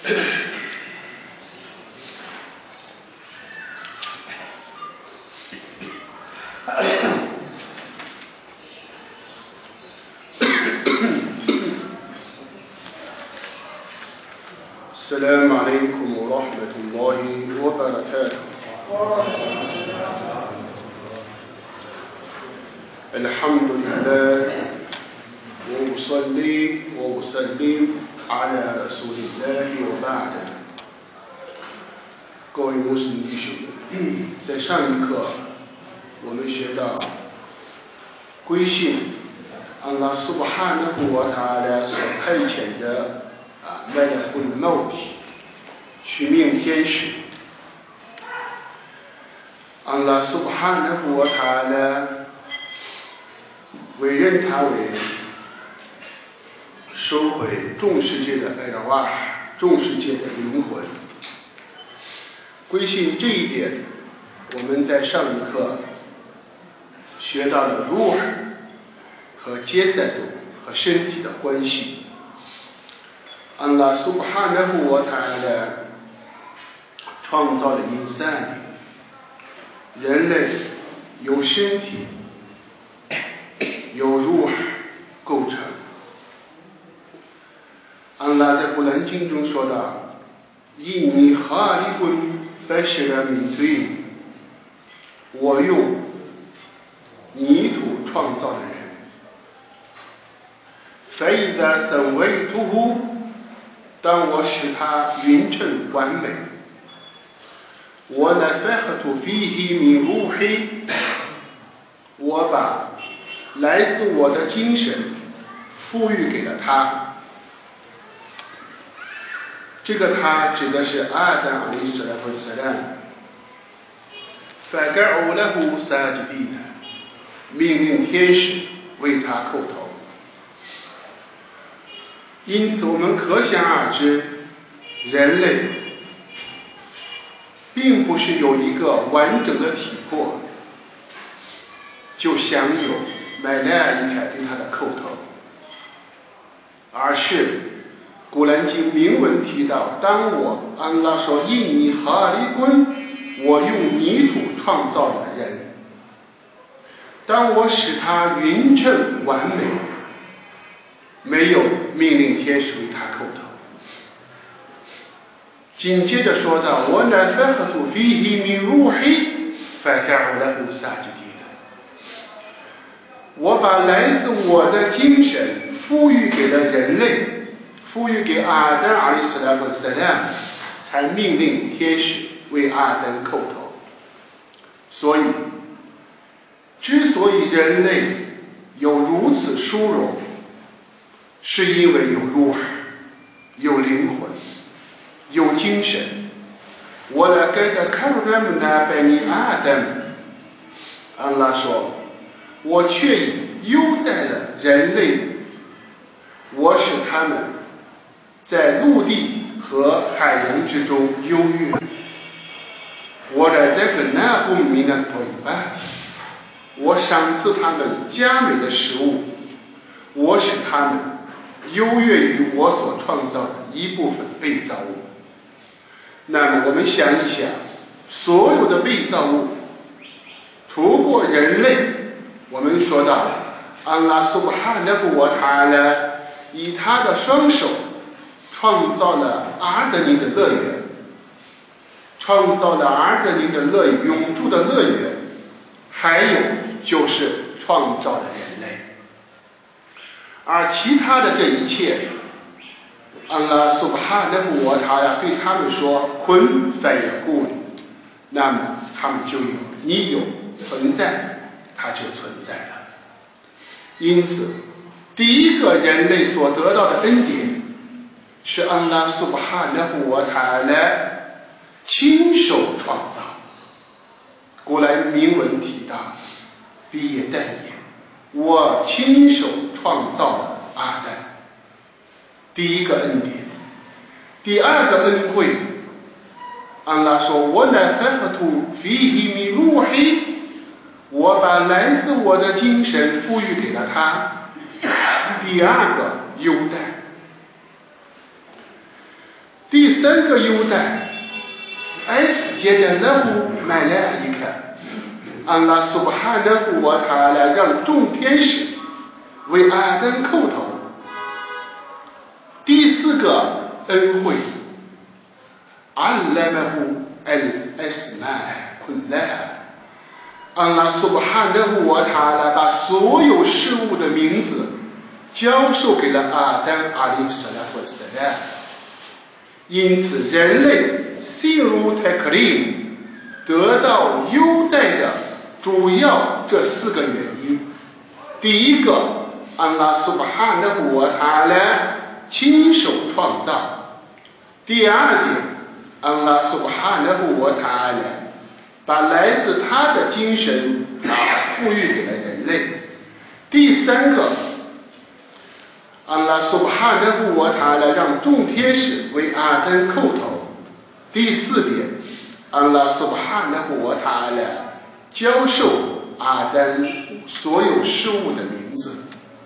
السلام عليكم ورحمة الله وبركاته. الحمد لله وأصلي وأسلم على رسول الله وبعد。各位穆斯林弟兄们，在上一课我们学到归信安拉苏巴哈纳胡瓦塔拉所派遣的麦勒布尔莫提取命天使，安拉苏巴哈纳胡瓦塔拉委任他为收回众世界的艾拉瓦，众世界的灵魂。归信这一点，我们在上一课学到了ruh和jasad和身体的关系。安拉苏巴哈纳胡瓦塔拉创造了insan，人类由身体由ruh构成。安拉在古兰经中说道：印尼哈利滚bashara min tin，我用泥土创造的人。فإذا سويته，当我使它匀称完美。ونفخت فيه من روحي，我把来自我的精神赋予给了他。这个他指的是阿当阿里斯拉夫斯兰。فقعوا له ساجدين，命令天使为他叩头。因此我们可想而知，人类并不是有一个完整的体魄就享有麦莱伊凯对他的叩头，而是古兰经明文提到，当我安拉说印尼哈利滚，我用泥土创造了人，当我使他匀称完美，没有命令天使为他叩头。紧接着说到وَنَفَخْتُ فِيهِ مِنْ رُوحِي فَقَعُوا لَهُ سَاجِدِينَ，我把来自我的精神赋予给了人类，赋予给阿当阿里斯拉夫萨拉，才命令天使为阿当叩头。所以之所以人类有如此殊荣，是因为有ruh，有灵魂，有精神。وَلَقَدْ كَرَّمْنَا بَنِي آدَمَ，安拉说，我却已优待了人类，我使他们在陆地和海洋之中优越。وَرَزَقْنَاهُمْ مِنَ الطَّيِّبَاتِ，我赏赐他们佳美的食物，我使他们优越于我所创造的一部分被造物。那么我们想一想，所有的被造物除过人类，我们说到安拉苏巴哈纳胡瓦塔拉以他的双手创造了阿德尼的乐园，创造了阿德尼的乐园，永驻的乐园，还有就是创造了人类。而其他的这一切，安拉苏巴哈纳胡瓦塔拉对他们说kun fayakun，那么他们就有，你有存在，它就存在了。因此第一个人类所得到的恩典，是安拉苏巴哈纳胡瓦塔拉亲手创造。古兰明文提到比也代言，我亲手创造了阿丹。第一个恩典。第二个恩惠，安拉说وَنَفَخْتُ فِيهِ مِنْ رُوحِي，我把来自我的精神赋予给了他。第二个优待。 第三个优待 S 阶的勒买来一看，安拉苏巴哈纳胡瓦塔拉让众天使为阿登叩头。第四个恩惠，阿拉马胡al-asma kullaha，安拉苏巴哈纳胡瓦塔拉把所有事物的名字教授给了阿登阿里萨拉和萨拉。因此人类信入泰克林得到优待的主要这4个原因。第一个，安拉苏巴哈纳胡瓦塔拉亲手创造。第二点，安拉苏巴哈纳胡瓦塔拉把来自他的精神赋予给了人类。第三个，安拉苏巴哈纳胡瓦塔拉让众天使为阿登叩头。第四点，安拉苏巴哈纳胡瓦塔拉教授阿登所有事物的名字。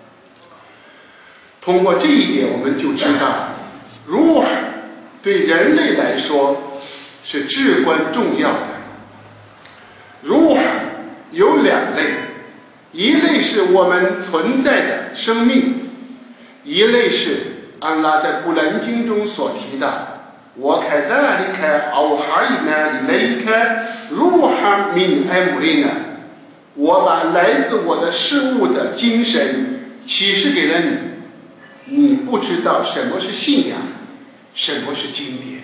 通过这一点，我们就知道ruh对人类来说是至关重要的。ruh有2类，一类是我们存在的生命，一类是安拉在古兰经中所提的وَكَذَلِكَ أَوْحَيْنَا إِلَيْكَ رُوحًا مِنْ أَمْرِنَا， 我把来自我的事物的精神启示给了你，你不知道什么是信仰，什么是经典，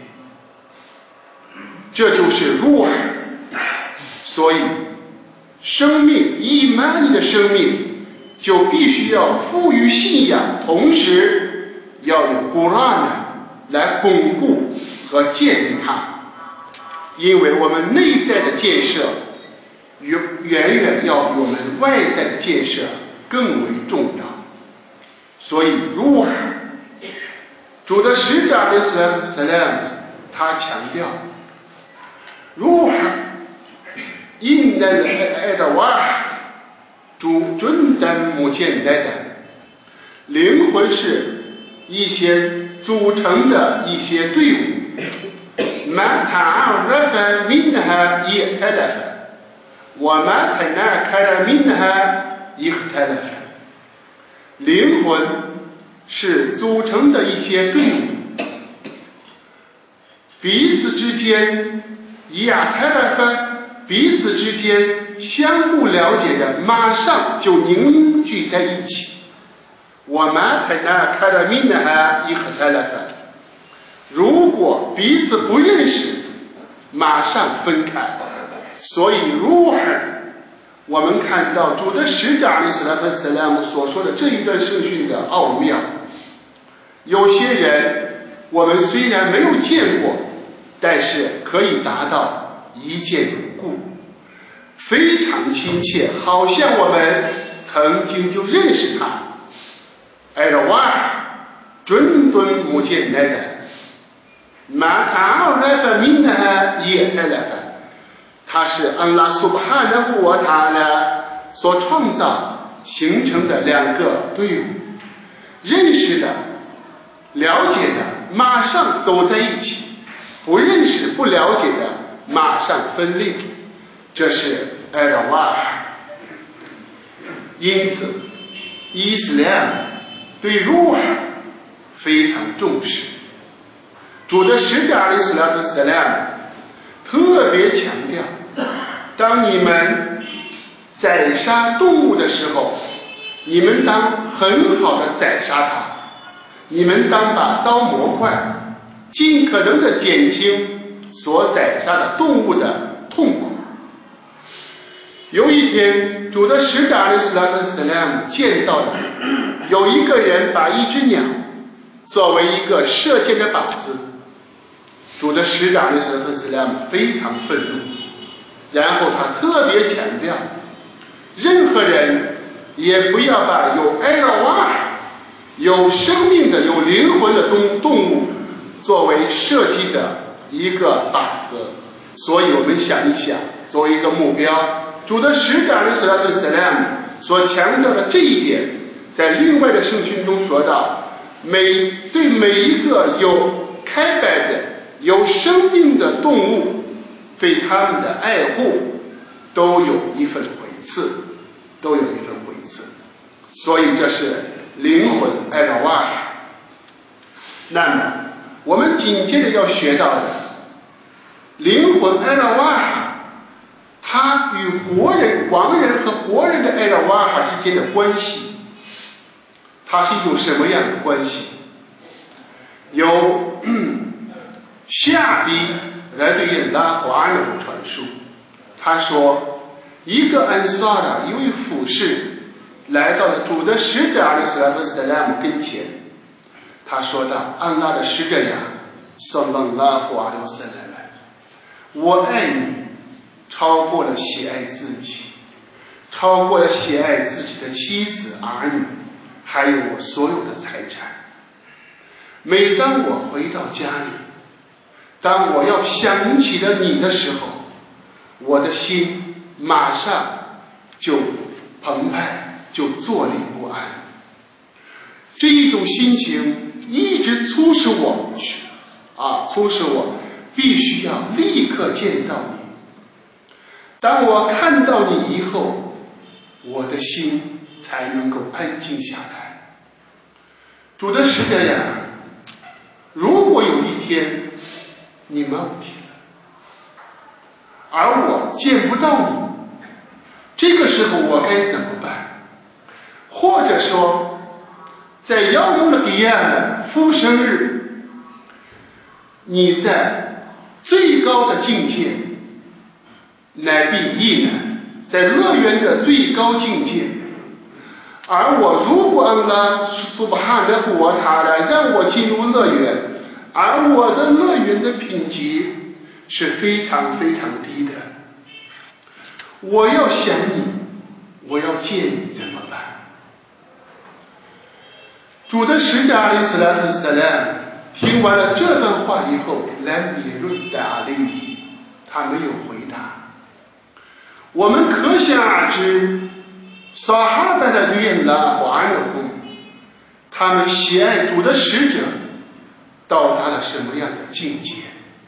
这就是 ruh。 所以生命伊玛尼的生命就必须要赋予信仰，同时要有古兰来巩固和建立它，因为我们内在的建设远远要比我们外在的建设更为重要。所以ruh主的使者阿里斯兰萨拉姆他强调ruh因的爱的哇主准丹目前来的灵魂是一些组成的一些队伍ما تعرف منها ائتلف وما تناكر منها اختلف。 灵魂是组成的一些队伍，彼此之间彼此之间相互了解的马上就凝聚在一起。وما تناكر منها اختلف，如果彼此不认识，马上分开。所以ruh我们看到主的使者阿里斯拉特斯拉姆所说的这一段圣训的奥妙。有些人我们虽然没有见过，但是可以达到一见如故，非常亲切，好像我们曾经就认识他。艾尔瓦准敦目见来的马塔奥来法明呢也来了，它是安拉苏巴哈纳胡瓦塔拉所创造形成的2个队伍，认识的了解的马上走在一起，不认识不了解的马上分裂，这是艾尔瓦。因此伊斯兰对ruh非常重视。主的使者阿里斯拉特斯拉姆特别强调，当你们宰杀动物的时候，你们当很好的宰杀它，你们当把刀磨快，尽可能的减轻所宰杀的动物的痛苦。有一天，主的使者阿里斯拉特斯拉姆见到了有一个人把一只鸟作为一个射箭的靶子，主的使者阿里斯拉特斯拉姆非常愤怒，然后他特别强调，任何人也不要把有埃尔瓦有生命的有灵魂的动物作为射击的一个靶子。所以我们想一想，作为一个目标，主的使者阿里斯拉特斯拉姆所强调的这一点，在另外的圣训中说到，对每一个有开摆的有生命的动物，对他们的爱护都有一份回赐，所以这是灵魂艾拉瓦哈。那么我们紧接着要学到的灵魂艾拉瓦哈，它与亡人和活人的艾拉瓦哈之间的关系，它是一种什么样的关系？有夏比来对印拉华人的传述，他说一个安萨拉一位服侍来到了主的使者阿里斯拉特塞拉姆跟前，他说道：安拉的使者呀，萨拉拉胡阿里塞拉姆，我爱你超过了喜爱自己，超过了喜爱自己的妻子儿女，还有我所有的财产。每当我回到家里，当我要想起了你的时候，我的心马上就澎湃，就坐立不安。这一种心情一直促使我必须要立刻见到你。当我看到你以后，我的心才能够安静下来。主的使者呀，如果有一天你忘记了，而我见不到你，这个时候我该怎么办？或者说在遥远的彼岸的复生日，你在最高的境界乃必异难，在乐园的最高境界，而我如果安拉苏巴哈的我他来让我进入乐园，而我的乐园的品级是非常非常低的，我要想你，我要见你怎么办？主的使者阿里斯拉特萨拉听完了这段话以后，来米润的阿里，他没有回答。我们可想而知，撒哈巴的对拉和安乐公，他们喜爱主的使者到达了什么样的境界？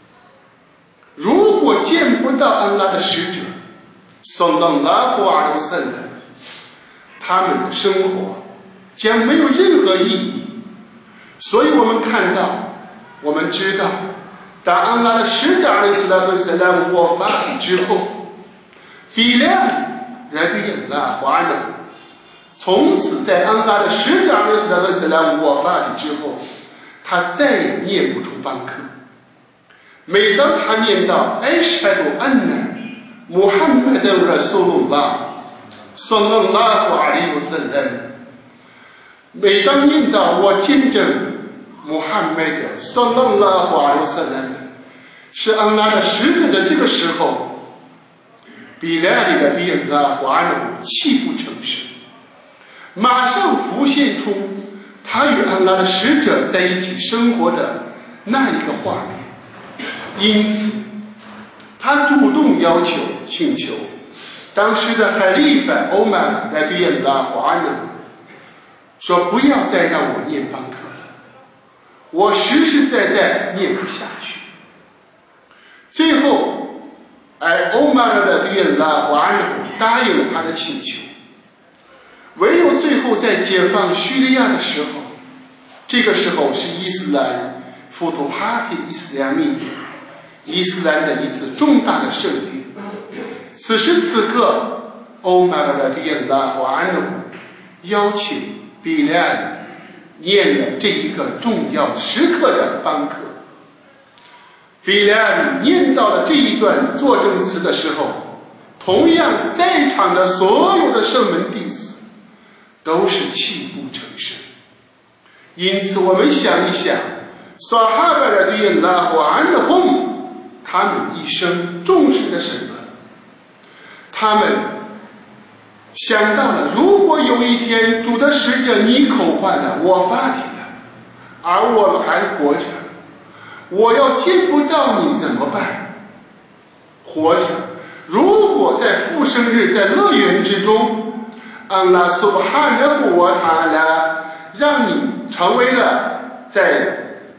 如果见不到安拉的使者送到拉胡阿留森的，他们的生活将没有任何意义。所以我们看到，我们知道，当安拉的使者阿里斯拉特塞拉姆我发体之后，比亮来对安拉和安乐，从此在安拉的使者阿里斯拉特塞拉姆我发体之后，他再也念不出邦克。每当他念到艾什哈杜安纳穆罕默德拉苏鲁拉萨拉拉胡阿里乌斯兰，每当念到我见证穆罕默德萨拉拉胡阿里乌斯兰是安拉的使者的这个时候，比莱里的比恩拉胡阿鲁泣不成声，马上浮现出他与安拉的使者在一起生活的那一个画面。因此他主动请求当时的海利法欧曼来对安拉胡阿鲁说，不要再让我念邦克了，我实实在在念不下去。最后欧曼的对安拉胡阿鲁答应了他的请求。唯有最后在解放叙利亚的时候，这个时候是伊斯兰富图哈提伊斯兰密伊斯兰的一次重大的胜利。此时此刻，欧麦尔的迪恩拉和安努邀请比莱念了这一个重要时刻的邦克。比莱念到了这一段作证词的时候，同样在场的所有的圣门弟子都是泣不成声。因此我们想一想，撒哈巴的迪恩拉和安努他们一生重视的什么？他们想到了，如果有一天主的使者你口唤了，我发体了，而我还活着，我要见不到你怎么办？活着，如果在复生日在乐园之中，安拉苏巴哈纳胡瓦塔拉让你成为了在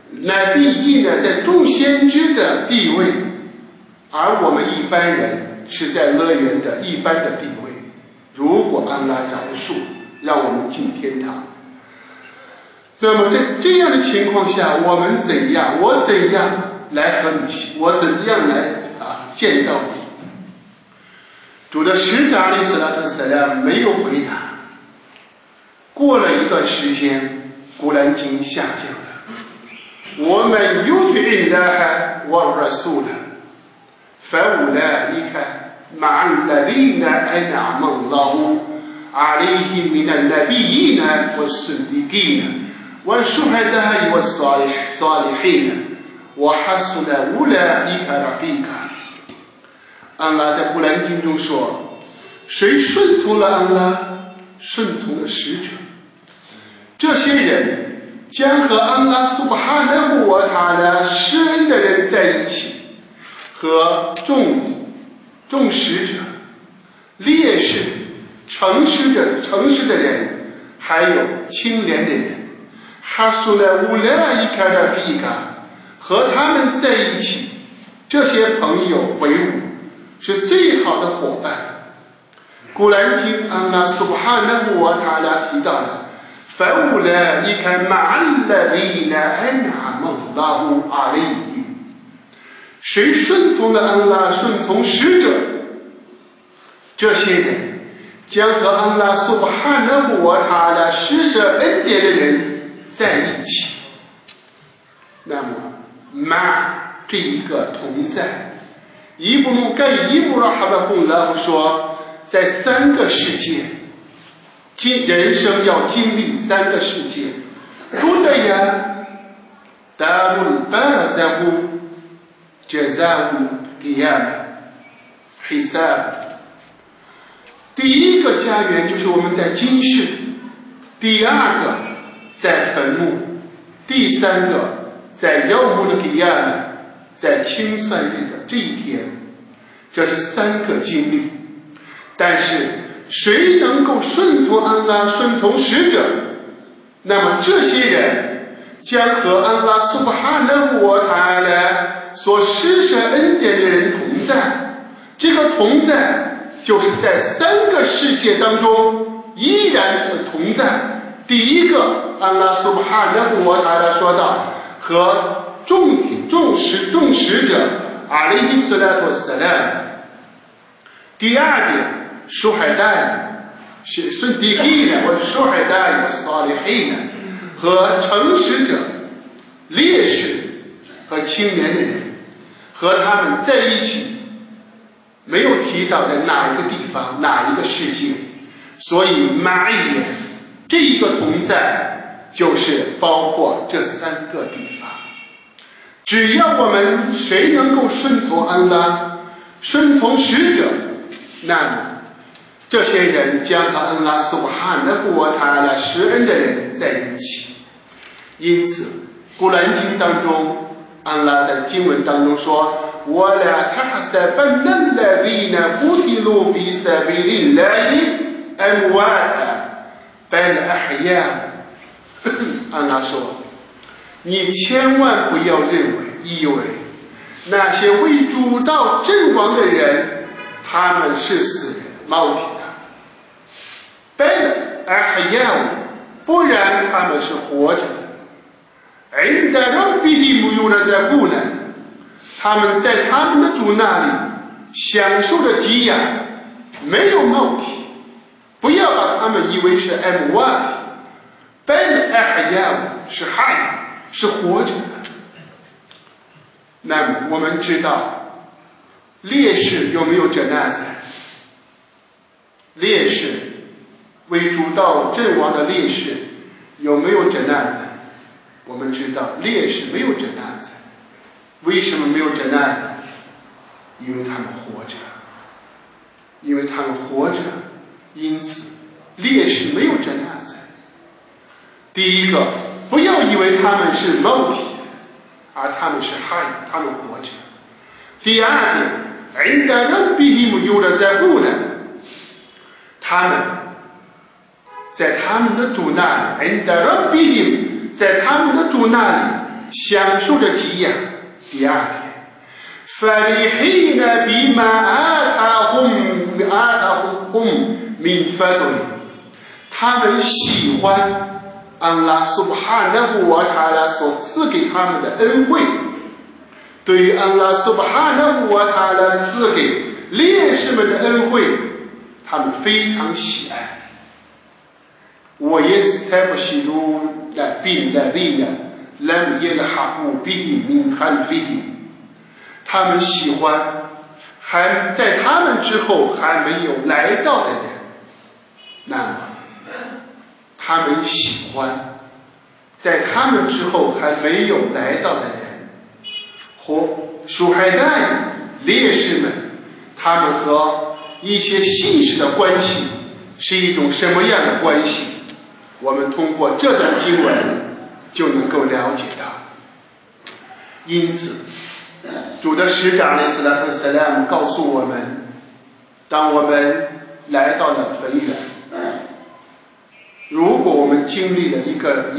乃必义呢在众先知的地位，而我们一般人是在乐园的一般的地位。如果安拉饶恕，让我们进天堂，那么在这样的情况下，我们怎样？我怎样来和你？我怎样来见到你？主的使者阿里斯拉特塞拉没有回答。过了一段时间，古兰经下降了。我们yuti illaha wa rasula فأولئك مع الذين أنعم الله عليهم من النبيين والصديقين والشهداء والصالحين وحسن أولئك رفيقا。安拉在古兰经中说，谁顺从了安拉，顺从了使者，这些人将和安拉苏布哈纳胡瓦塔拉施恩的人在一起，和众使者、烈士、诚实的人，还有清廉的人，哈苏莱乌莱伊卡的菲卡，和他们在一起，这些朋友为伍是最好的伙伴。古兰经安拉苏哈纳胡瓦塔拉提到了فأولئك مع الذين أنعم الله عليهم，谁顺从了安拉，顺从使者，这些人将和安拉苏布哈纳胡瓦塔拉施舍恩典的人在一起。那么马这一个同在，伊布努盖伊布拉哈巴洪拉说，在三个世界，人生要经历三个世界。多的呀，达鲁巴拉萨胡جزاء القيامة حساب。 第一个家园就是我们在今世，第二个在坟墓，第三个在yaumul qiyamah，在清算日的这一天。这是三个经历。但是谁能够顺从安拉，顺从使者，那么这些人将和安拉苏布哈纳胡瓦塔拉所施舍恩典的人同在。这个同在就是在三个世界当中依然同在。第一个，安拉苏布哈纳胡瓦塔拉说到，和众使者阿里伊斯拉托斯兰。第二点，舒海代顺地利的，或者舒海代和萨利黑的，和诚实者、烈士和青年的人，和他们在一起，没有提到在哪一个地方，哪一个世界。所以马耶这一个同在，就是包括这三个地方。只要我们谁能够顺从安拉，顺从使者，那么这些人将和安拉苏布哈纳胡瓦塔拉施恩的人在一起。因此古兰经当中，安拉在经文当中说وَلَا تَحْسَبَنَّ الَّذِينَ قُتِلُوا فِي سَبِيلِ اللَّهِ أَمْوَاتًا بَلْ أَحْيَاءٌ。 安拉说，你千万不要以为那些为主道阵亡的人，他们是死人冒体的。بَلْ أَحْيَاءٌ， 不然他们是活着的。عِنْدَ رَبِّهِمْ يُرْزَقُونَ，他们在他们的主那里享受着给养，没有冒体。不要把他们以为是 amwat， bal ahya， 是 hayy， 是活着的。那么我们知道烈士有没有janazah？烈士为主道阵亡的烈士有没有janazah？我们知道烈士没有janazah。为什么没有janazah？因为他们活着，因为他们活着，因此烈士没有janazah。第一个，不要以为他们是冒体，而他们是hayy，他们活着。第二点，عند ربهم يرزقون，他们在他们的主那里，عند ربهم，在他们的主那里享受着给养。第二天فرحين بما آتاهم من فضل，他们喜欢安拉苏布哈纳胡瓦塔拉所赐给他们的恩惠。对于安拉苏布哈纳胡瓦塔拉赐给烈士们的恩惠，他们非常喜爱。ويستبشرون بالذين لم يلحقوا بهم من خلفهم，他们喜欢还在他们之后还没有来到的人，那么他们喜欢在他们之后还没有来到的人，或舒海代烈士们，他们和一些信士的关系是一种什么样的关系？我们通过这段经文就能够了解到。因此主的使者阿里斯拉特塞拉姆告诉我们，当我们来到了坟园，如果我们经历了一个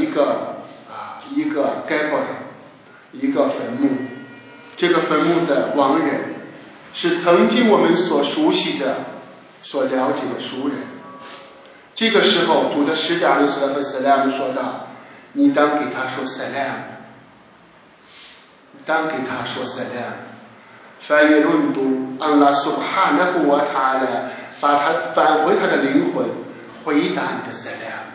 盖博，一个坟墓，这个坟墓的亡人是曾经我们所熟悉的、所了解的熟人，这个时候主的使者阿里斯拉特塞拉姆说道：你当给他说塞拉姆，当给他说塞拉姆。翻译论读安拉苏布哈纳胡瓦塔拉把他返回他的灵魂，回答你的塞拉姆。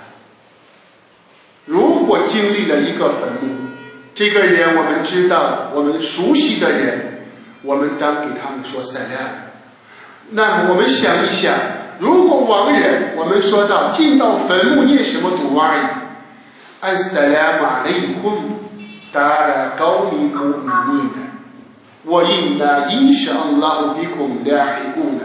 如果经历了一个坟墓，这个人我们知道，我们熟悉的人，我们当给他们说塞拉姆。那么我们想一想，如果亡人，我们说到进到坟墓念什么读而已，安塞拉姆阿雷昆达拉高米古米尼的。وإنا إن شاء الله بكم لاحقون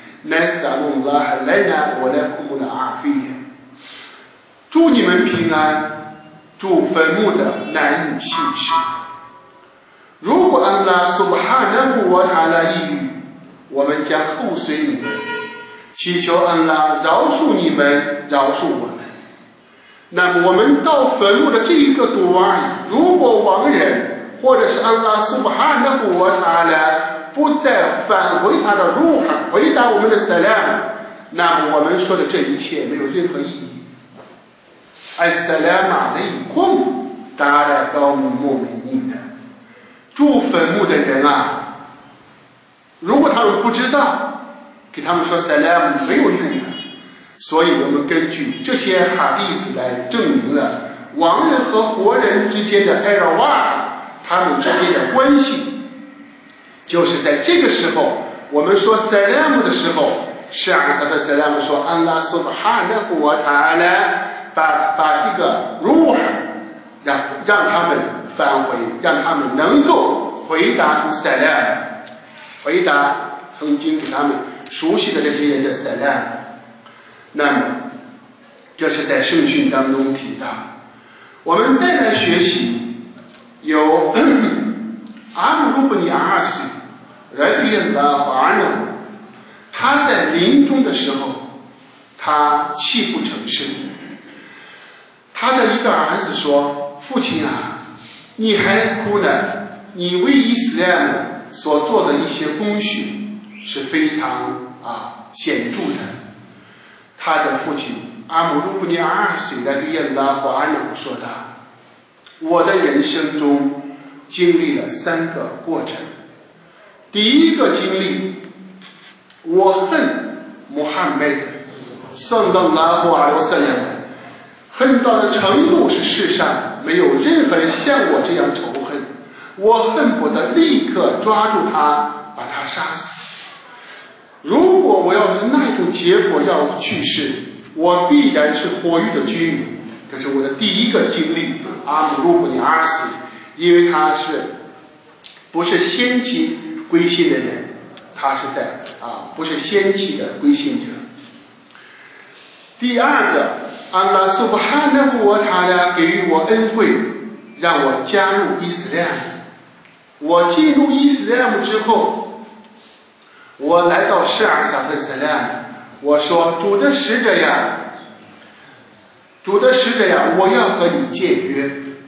نسأل الله لنا ولكم العافية。祝你们平安，祝坟墓的男女信士。如果安拉苏布哈纳胡瓦塔拉抑郁，我们将后随你们，祈求安拉饶恕你们，饶恕我们。那么我们到坟墓的这一个读而已，如果亡人或者是安拉苏布哈纳胡瓦塔拉不再返回他的入海，回答我们的萨拉姆，那么我们说的这一切没有任何意义。艾萨拉玛的以空达拉高姆莫米尼的，住坟墓的人啊，如果他们不知道，给他们说萨拉姆没有用的。所以我们根据这些哈迪斯来证明了亡人和活人之间的艾拉瓦，他们之间的关系，就是在这个时候，我们说萨拉姆的时候，是阿萨特萨拉姆说安拉苏布哈纳胡瓦塔拉把这个ruh让他们返回，让他们能够回答出萨拉姆，回答曾经给他们熟悉的这些人的萨拉姆。那么这是在圣训当中提到。我们再来学习有阿姆鲁布尼阿西来迪恩拉和阿努，他在临终的时候他泣不成声。他的一个儿子说：父亲啊，你还哭呢？你为伊斯兰所做的一些功勋是非常显著的。他的父亲阿姆鲁布尼阿西来迪恩拉和阿努说道：我的人生中经历了3个过程。第一个经历，我恨穆罕默德圣登拉胡阿留塞人，恨到的程度是世上没有任何人像我这样仇恨，我恨不得立刻抓住他，把他杀死。如果我要是那种结果要去世，我必然是火狱的居民。这是我的第一个经历。阿姆鲁布尼阿西，因为他不是先期归信的人，他是在不是先期的归信者。第二个，安拉苏布哈纳胡瓦塔拉给予我恩惠，让我加入伊斯兰。我进入伊斯兰之后，我来到施尔萨特斯兰，我说主的使者呀，我要和你建约。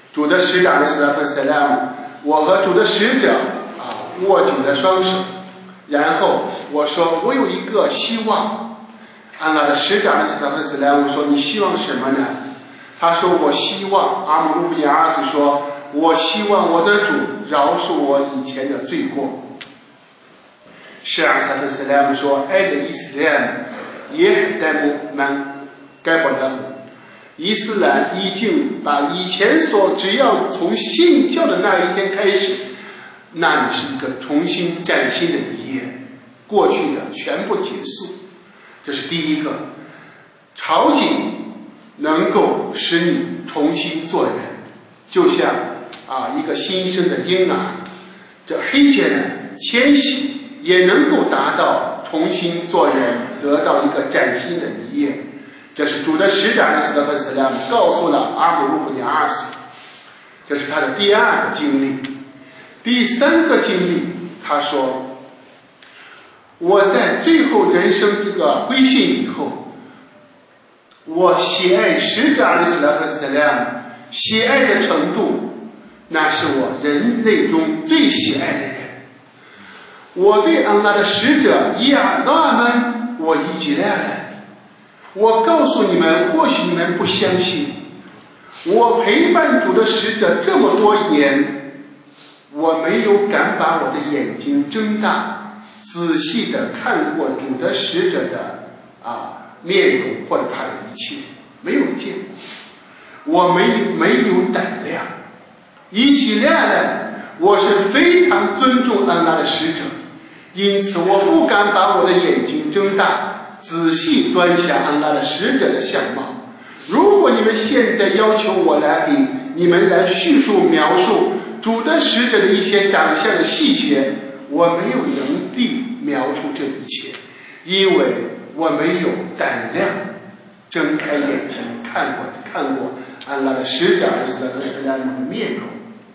主的使者我和主的使者握紧了双手，然后我说我有一个希望。安拉的使者我说你希望什么呢？他说我希望阿姆鲁布尼阿斯说我希望我的主饶恕我以前的罪过。是阿萨特斯莱姆说爱的伊斯兰也代姆曼该不的伊斯兰已经把以前只要从信教的那一天开始，那是一个重新崭新的一页，过去的全部结束。这是第一个，朝觐能够使你重新做人，就像一个新生的婴儿，这黑杰人迁徙也能够达到重新做人，得到一个崭新的一页。这是主的使者告诉了阿姆鲁布尼阿斯，这是他的第二个经历。第三个经历，他说我在最后人生这个归信以后，我喜爱使者喜爱的程度，那是我人类中最喜爱的人。我对安拉的使者我已经来了。我告诉你们，或许你们不相信，我陪伴主的使者这么多年，我没有敢把我的眼睛睁大，仔细的看过主的使者的面容或者他的一切，没有见过。我没有胆量，一起来了，我是非常尊重安拉的使者，因此我不敢把我的眼睛睁大，仔细端详安拉的使者的相貌。如果你们现在要求我给你们来叙述描述主的使者的一些长相的细节，我没有能力描述这一切，因为我没有胆量睁开眼睛看过安拉的使者的面容，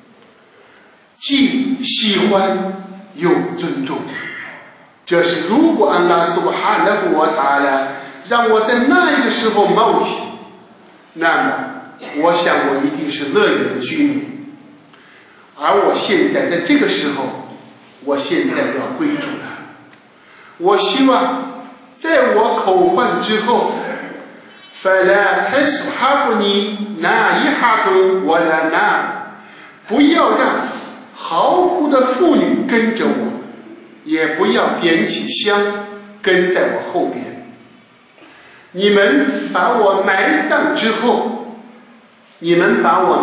既喜欢又尊重。这是如果安拉苏哈纳胡wa ta'ala让我在那一个时候冒起，那么我想我一定是乐园的居民。而我现在在这个时候，我现在要归主了。我希望在我口唤之后فلا تسحبني نائحة ولا نار，不要让嚎哭的妇女跟着我，也不要点起香跟在我后边。你们把我埋葬之后，你们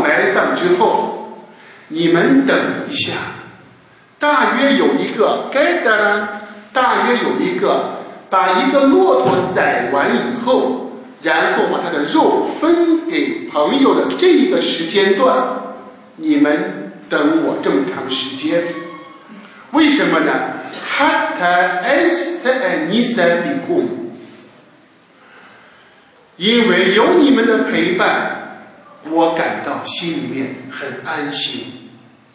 等一下，大约有一个把一个骆驼宰完以后，然后把他的肉分给朋友的这一个时间段，你们等我这么长时间。为什么呢？因为有你们的陪伴，我感到心里面很安心，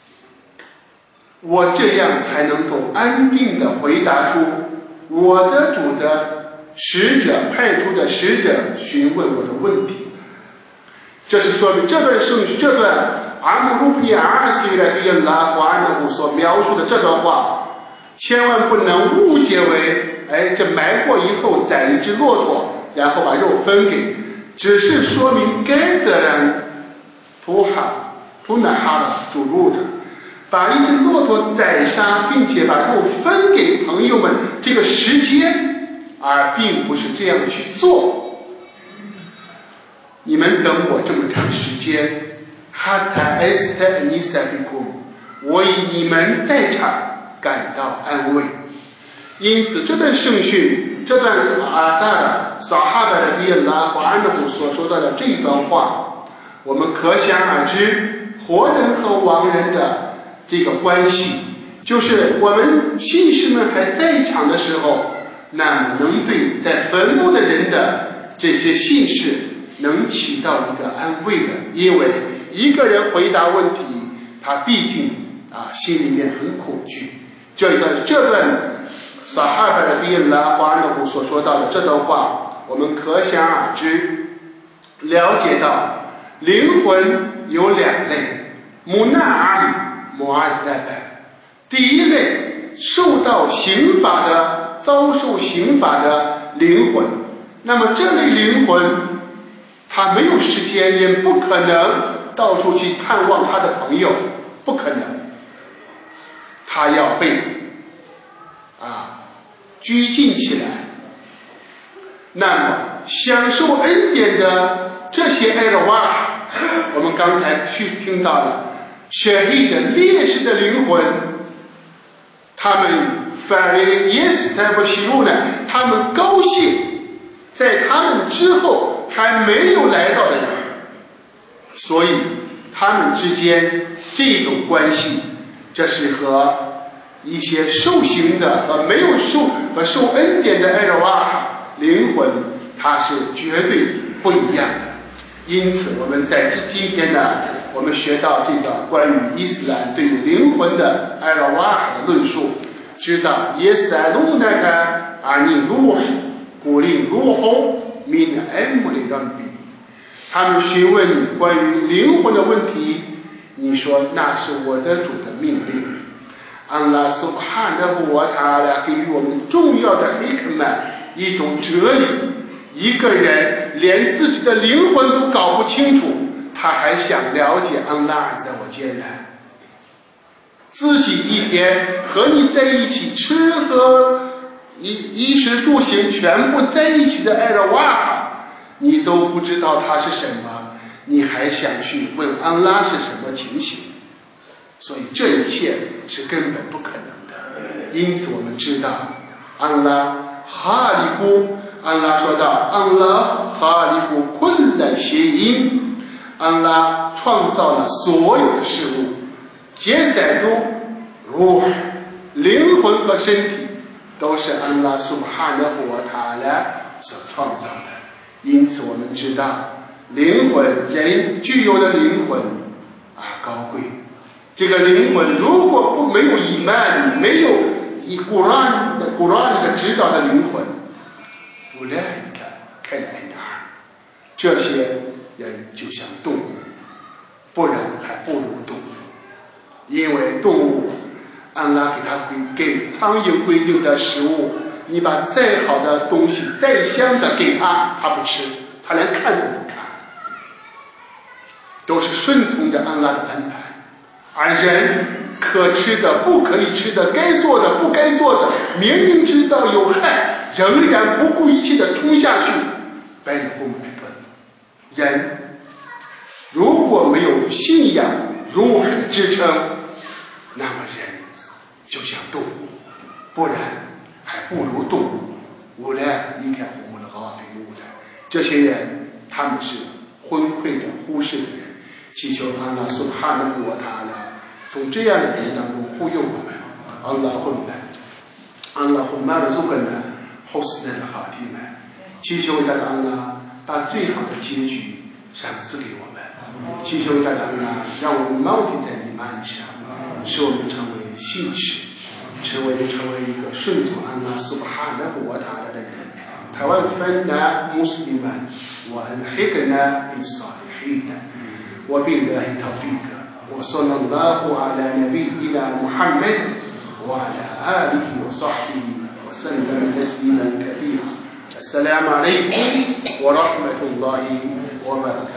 我这样才能够安定地回答出我的主的使者派出的使者询问我的问题。这是说明这段阿姆鲁布尼阿斯维莱对拉华安的所描述的这段话，千万不能误解为这埋过以后宰一只骆驼，然后把肉分给，只是说明该的人图纳哈的主路者把一只骆驼宰杀，并且把肉分给朋友们这个时间，而并不是这样去做。你们等我这么长时间，我以你们在场感到安慰。因此这段圣训，这段阿扎尔萨哈巴的迪拉和安德鲁所说到的这一段话，我们可想而知活人和亡人的这个关系，就是我们信士们还在场的时候，那么能对在坟墓的人的这些信士能起到一个安慰的。因为一个人回答问题，他毕竟心里面很恐惧。这段萨哈巴的迪拉华安德所说到的这段话，我们可想而知，了解到灵魂有两类，第一类受到刑罚的、遭受刑罚的灵魂，那么这类灵魂他没有时间，也不可能到处去看望他的朋友，不可能，他要被拘禁起来。那么享受恩典的这些艾尔瓦，我们刚才听到了血裔的烈士的灵魂，他们反而也死在不西路呢，他们高兴在他们之后还没有来到的人，所以他们之间这种关系，这是和一些受刑的和没有受恩典的艾尔瓦灵魂，它是绝对不一样的。因此我们在今天呢，我们学到这个关于伊斯兰对于灵魂的艾尔瓦的论述，知道耶塞路那个阿尼鲁古令鲁红min amri rabbi，他们询问你关于灵魂的问题，你说那是我的主的命令。安拉苏巴哈的我他来给予我们重要的一种哲理。一个人连自己的灵魂都搞不清楚，他还想了解安拉在我间来，自己一天和你在一起吃喝衣食住行全部在一起的艾尔瓦哈，你都不知道他是什么，你还想去问安拉是什么情形？所以这一切是根本不可能的。因此我们知道安拉哈里古，安拉说到安拉哈里古困了谐音，安拉创造了所有的事物，杰塞路灵魂和身体都是安拉苏巴哈的火塔来所创造的。因此我们知道灵魂，人具有的灵魂高贵，这个灵魂如果没有伊曼，没有以古兰的指导的灵魂，不来开来这些人就像动物，不然还不如动物。因为动物安拉给苍蝇规定的食物，你把再好的东西再香的给它不吃，它连看都不看，都是顺从着安拉的安排。而人可吃的不可以吃的，该做的不该做的，明明知道有害仍然不顾一切的冲下去，白了不买分。人如果没有信仰如海的支撑，那么人就像动物，不然还不如动物。无赖一天胡了高飞路的这些人，他们是昏聩的忽视的人。祈求安拉苏哈纳胡瓦塔拉从这样的人当中护佑我们。安拉混曼的苏根呢，husn al khatima，祈求大家安拉把最好的结局赏赐给我们。祈求大家安拉让我们锚定在伊曼上，使我们成为信士，成为一个顺从安拉苏哈纳胡瓦塔拉的人。توفنا مسلما وألحقنا بالصالحين وبالله توفيق وصلى الله على نبينا محمد وعلى آله وصحبه وسلم تسليما كثيرا. السلام عليكم ورحمة الله وبركاته.